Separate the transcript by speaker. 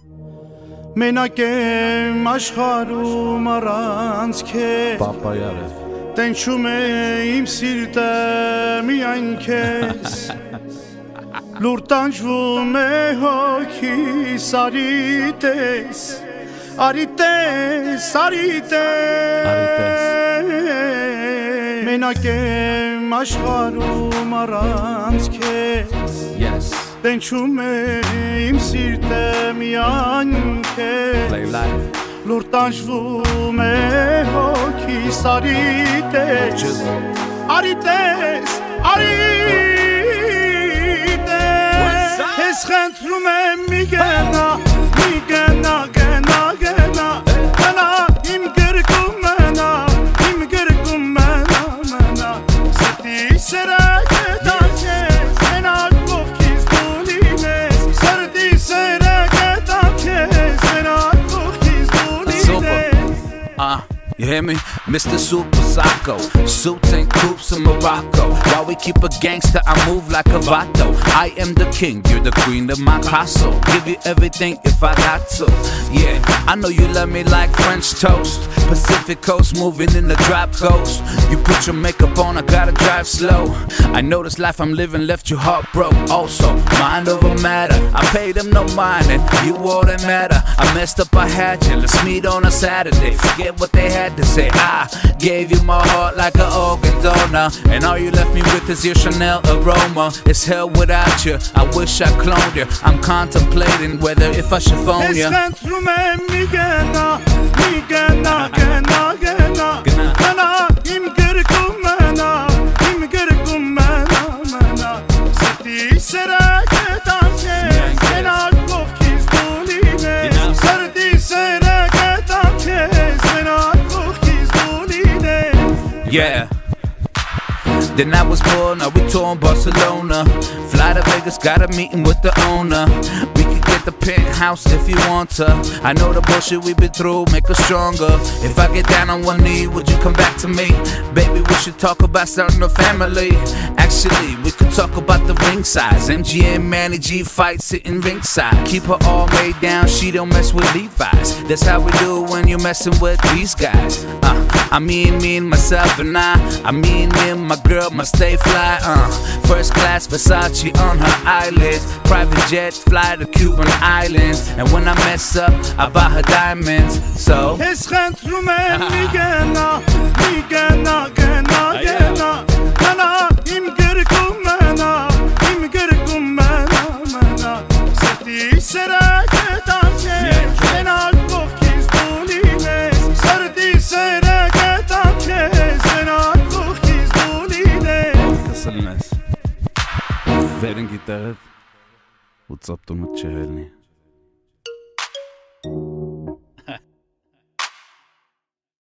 Speaker 1: Մենակ եմ աշխարհում առանց քեզ Տենչում է իմ սիրտը միայն քեզ Լուր տանջվում է հոգիս արի տես Մենակ եմ աշխարհում առանց քեզ Տենչում է իմ սիրտը միայն քեզ Լուր տանջվում է հոգիս արի տես Ես խնդրում եմ մի գնա Գնա իմ գրկում մնա Սրտի սերը գտան քեզ Մենակ կողքից դու լինես Սրտի սերը գտան քեզ Մենակ կողքից դու լինես
Speaker 2: You hear me? Mr. Super Psycho Suits and coops in Morocco While we keep a gangster, I move like a vato I am the king, you're the queen of my castle Give you everything if I got to Yeah, I know you love me like French toast Pacific coast, moving in the drop coast You put your makeup on, I gotta drive slow I know this life I'm living left you heartbroken Also, mind over matter I paid them no mind and you all that matter I messed up, I had you, let's meet on a Saturday Forget what they had to say I gave you my heart like an organ donor And all you left me with is your Chanel aroma It's hell without you, I wish I cloned you I'm contemplating whether if I should phone you
Speaker 1: Ես խնդրում եմ մի գնա Իմ գրկում մնա Սրտի սերը գտան քեզ Մենակ կողքից դու լինես Սրտի սերը գտան քեզ Մենակ կողքից դու լինես
Speaker 2: Yeah Then I was born, now we tour in Barcelona Fly to Vegas, got a meeting with the owner We could get the penthouse if you want to I know the bullshit we've been through, make us stronger If I get down on one knee, would you come back to me? Baby, we should talk about starting a family Actually, we could talk about the ring size MG and Manny G fight sitting ringside Keep her all made down, she don't mess with Levi's That's how we do when you're messing with these guys I mean me and myself and I mean me and my girl must stay fly First class Versace on her eyelids Private jet fly to Cuban islands And when I mess up, I buy her diamonds So
Speaker 1: Ես խնդրում եմ մի գնա Իմ գրկում մնա Սրտի սերը գտան քեզ Մենակ կողքից դու լինես Սրտի սերը գտան քեզ Մենակ կողքից դու լինես
Speaker 2: Կսլնես Վեր են գիտեղդ ու ծապտումը չհելնի